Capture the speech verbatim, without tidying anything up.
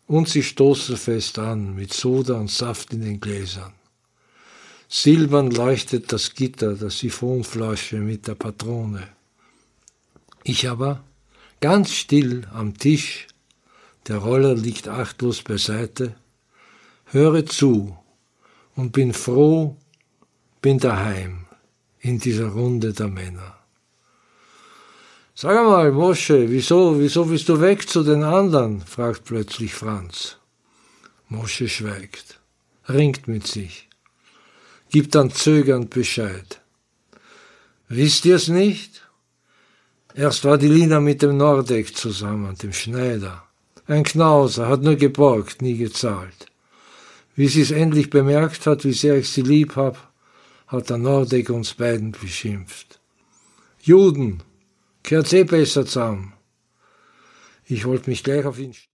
Und sie stoßen fest an, mit Soda und Saft in den Gläsern. Silbern leuchtet das Gitter, der Siphonflasche mit der Patrone. Ich aber, ganz still am Tisch, der Roller liegt achtlos beiseite, höre zu und bin froh, bin daheim in dieser Runde der Männer. Sag einmal, Mosche, wieso, wieso bist du weg zu den anderen? Fragt plötzlich Franz. Mosche schweigt, ringt mit sich, gibt dann zögernd Bescheid. Wisst ihr's nicht? Erst war die Lina mit dem Nordeck zusammen, dem Schneider. Ein Knauser, hat nur geborgt, nie gezahlt. Wie sie's endlich bemerkt hat, wie sehr ich sie lieb hab, hat der Nordeck uns beiden beschimpft. Juden, kehrt's eh besser zusammen. Ich wollte mich gleich auf ihn